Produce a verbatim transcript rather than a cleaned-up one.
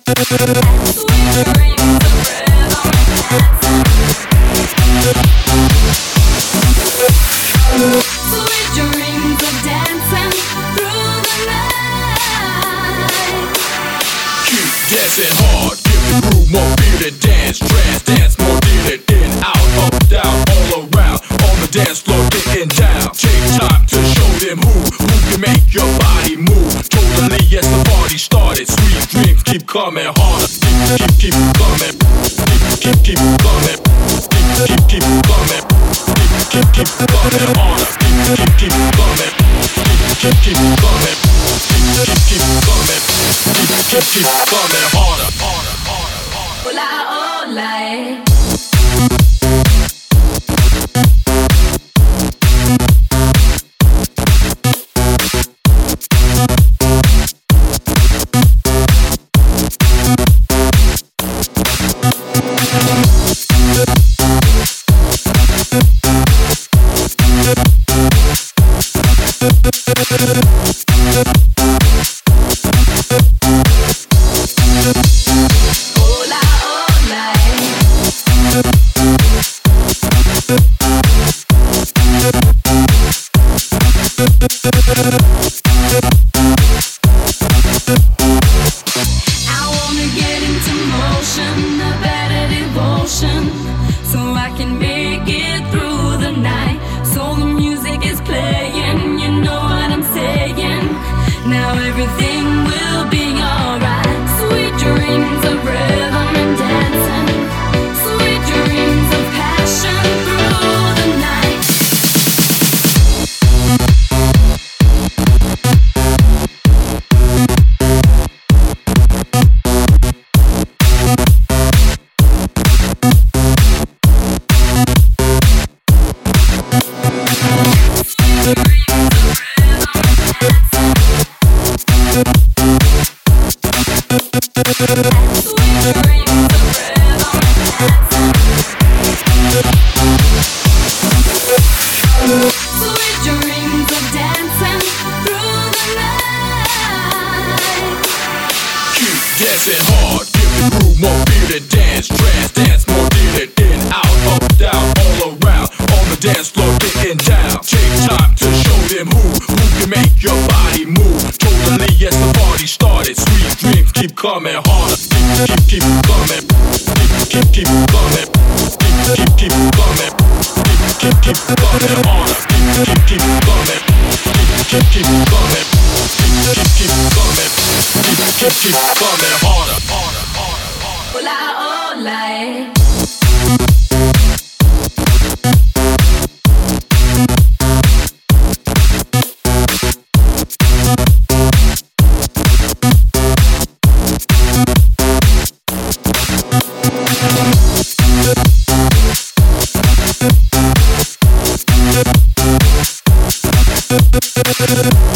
Dancing hard, give the groove more feel it. Dance, trance, dance more deal it. In, out, up, down, all around. On the dance floor, getting down. Take time to show them who, who can make your body move. Totally, yes, the party started. Sweet dreams keep coming harder. Keep, keep, keep coming. Keep, keep, keep coming. Keep, keep, keep coming. Keep, keep, keep coming harder. Keep, keep, keep coming. Keep, keep, keep coming. Keep, keep, keep coming. Keep, keep, keep coming harder, harder, harder. Hola, hola, eh. Dancing hard, give the groove more feel it. Dance, trance, dance more deal it. In, out, up, down, all around. On the dance floor, getting down. Take time to show them who, who can make your body move. Totally, yes, the party started. Sweet dreams keep coming harder. Keep, keep, keep coming. Keep, keep, keep coming. Keep, keep, keep coming. Keep, keep, keep coming harder. Keep, keep, keep coming. Keep, keep, keep coming. Keep, keep, keep coming. Keep, keep, keep coming harder, harder, harder. Hola, hola, eh. We'll be right back.